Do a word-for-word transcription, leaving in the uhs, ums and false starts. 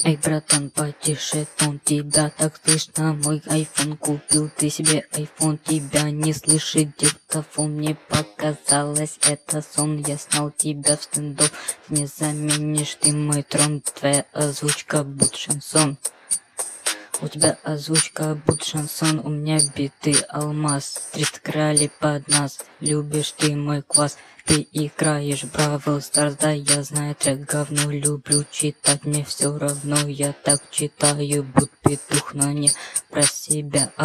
Эй, братан, потише тон, тебя так слышно, мой айфон купил, ты себе айфон, тебя не слышит диктофон, мне показалось, это сон, я снял тебя в стендов, не заменишь ты мой трон, твоя озвучка будь шансон. У тебя озвучка будь шансон, у меня биты алмаз, триста крали под нас, любишь ты мой квас, ты играешь в Бравл Старс, да я знаю трек говно, люблю читать, мне все равно, я так читаю, будь петух, но не про себя, а